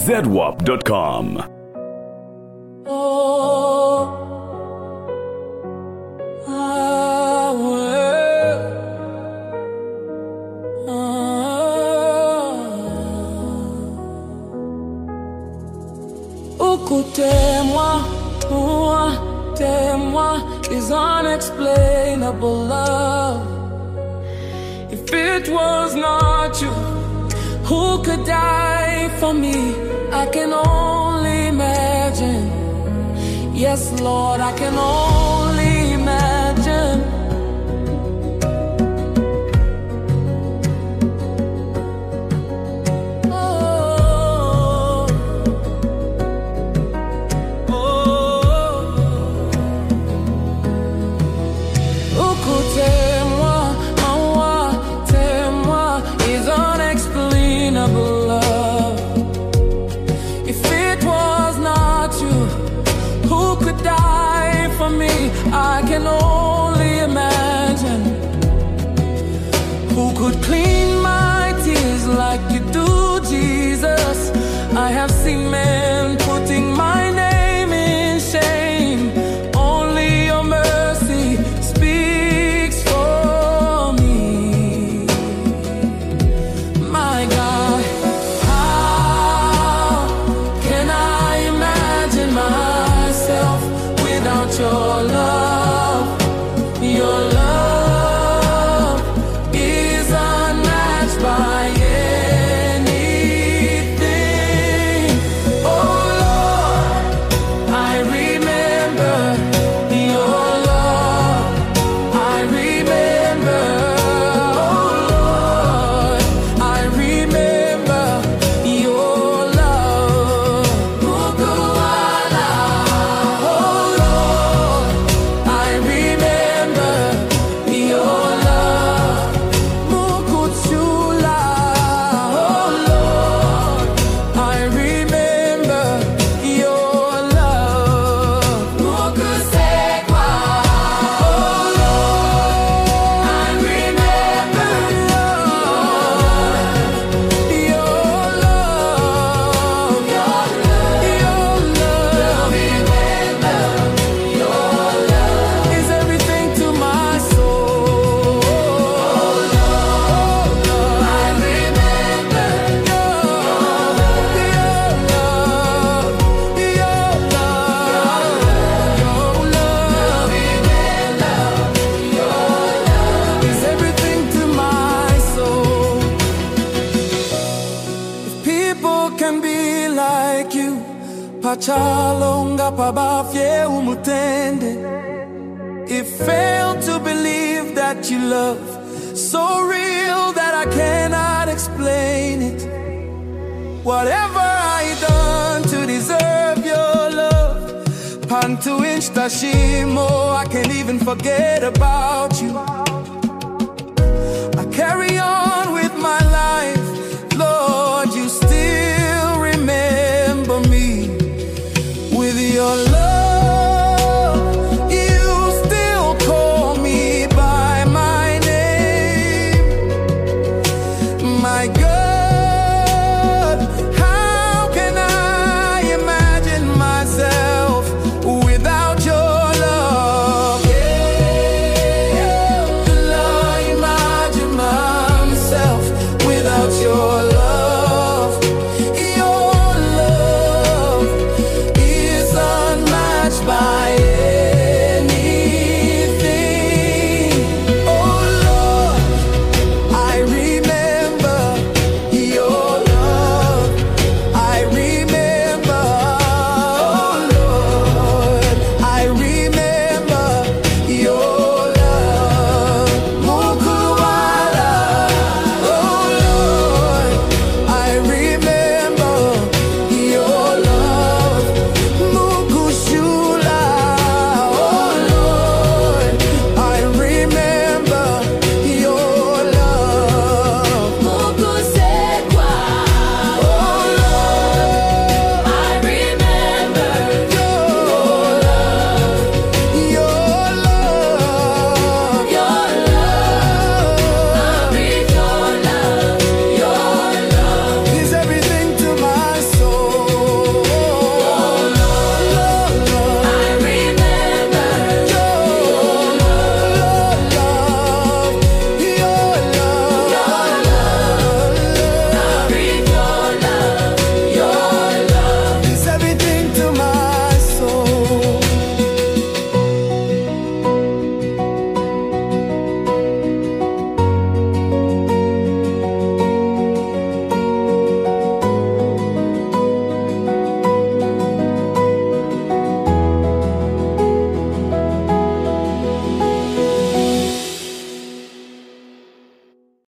zedwap.com. T'aimes-moi is unexplainable love. If it was not you, who could die for me? I can only imagine. Yes, Lord, I can only imagine. I can only imagine. Who could clean my tears like you do, Jesus? I have seen men putting my name in shame. Only your mercy speaks for me. My God, how can I imagine myself without your love? Your love is unmatched by anything. Oh Lord, I remember your love. I remember, oh Lord, I remember your love. Mukuala, oh Lord, I remember your love. Mukuchula, oh Lord, I remember your love. Mukusekwa, oh Lord, I remember your love. Your love, remember your love is everything to my soul. I remember your love, your love is everything to my soul. If people can be like you, pachalonga pabafye umutende. It failed to believe that you love so real that I cannot explain it. Whatever I done to deserve your love, pantu inch tashimo, I can't even forget about you. I carry on with my life, Lord, you still remember me with your love. You still call me by my name, my God.